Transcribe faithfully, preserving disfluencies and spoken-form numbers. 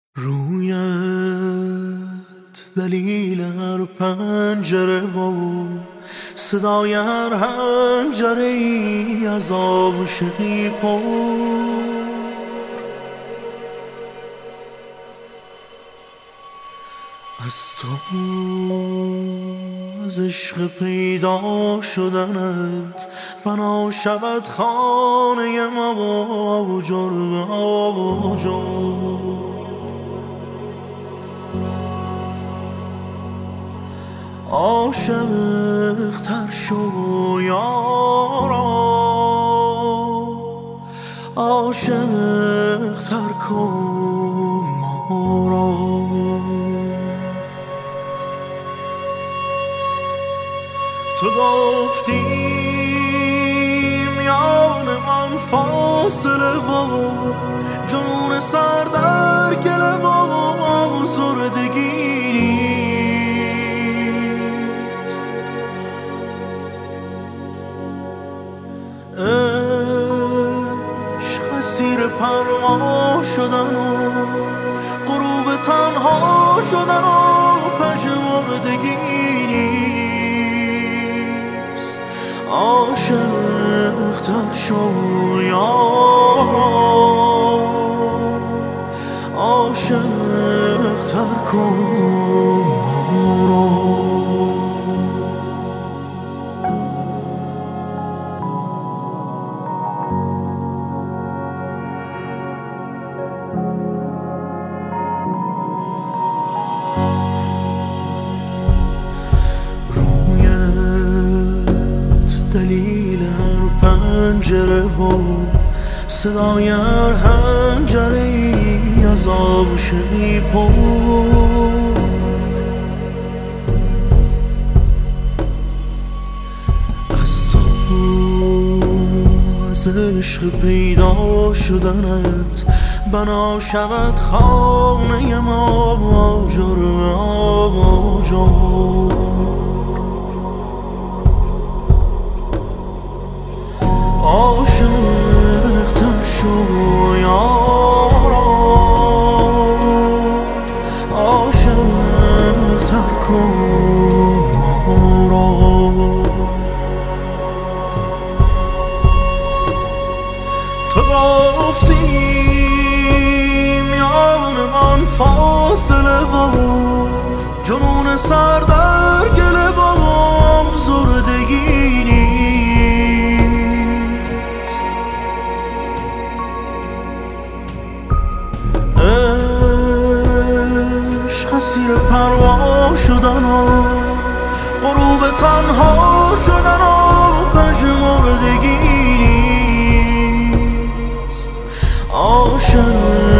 رویت دلیل هر پنجره و صدای هر حنجره ای از عاشقی پر. از تو، از عشق پیدا شدنت بنا شود خانه ما آجر به آجر. عاشق تر شو یارا، عاشق تر کن ما را. تو گفتی میان من فاصله و جنون سر در گله و آزردگی نیست. عشق اسیر پروا شدن و غروب تنها شدن و پژمردگی نیست. عاشق تر شو یارا، عاشق تر کن ما را. دلیل هر پنجره و صدای هر حنجره ای از عاشقی پر. از تو، از عشق پیدا شدنت بنا شود خانه ما آجر به آجر. عاشق تر شو یارا، عاشق تر کن ما را. تو گفتی میان من فاصله و جنون سر در گله و آزردگی نیست. عشق اسیر پروا شدن و غروب تنها شدن و پژمردگی نیست. عاشق